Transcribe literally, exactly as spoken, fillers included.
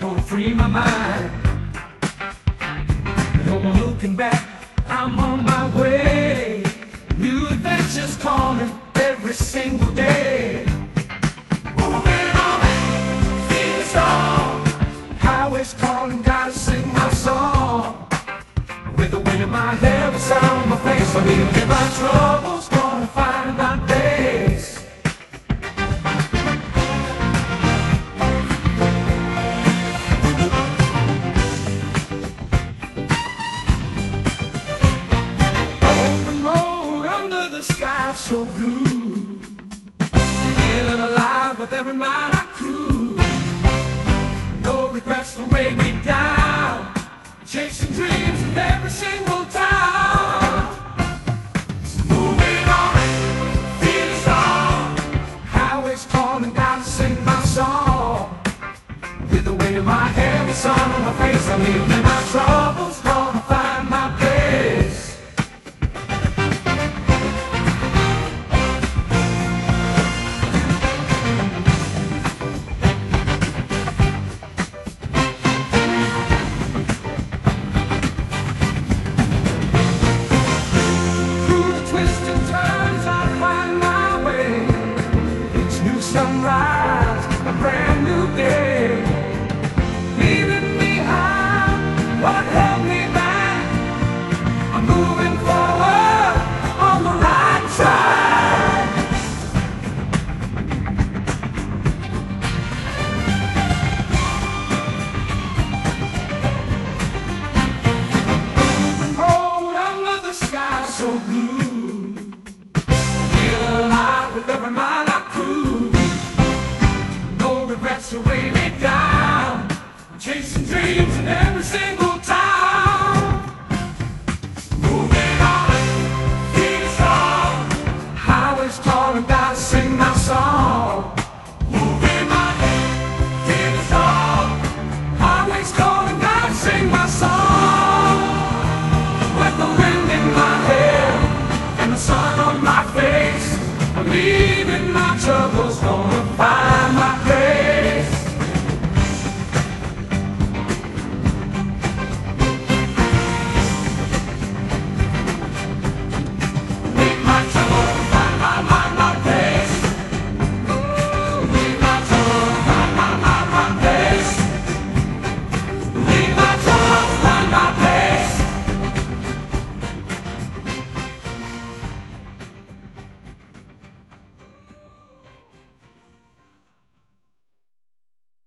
gonna free my mind. No more looking back, I'm on my way. New adventures coming every single day. Moving on, feeling strong. Highways calling, gotta sing my song. With the wind in my hair, the sound of my face, I'm leaving my troubles, gonna find my days. Open road under the sky so blue, feeling alive with every mile I cruise. No regrets to weigh me down, chasing dreams in every single town. Moving on, feeling strong. Highways calling, gotta sing my song. With the wind in my hair, the sun on my face, I'm leaving my troubles, gonna find my place. Sunrise, a brand new day, leaving behind what held me back. I'm moving forward on the right track. Moving forward under the sky so blue, feel alive with every mile I cruise. To weigh me down, chasing dreams in every single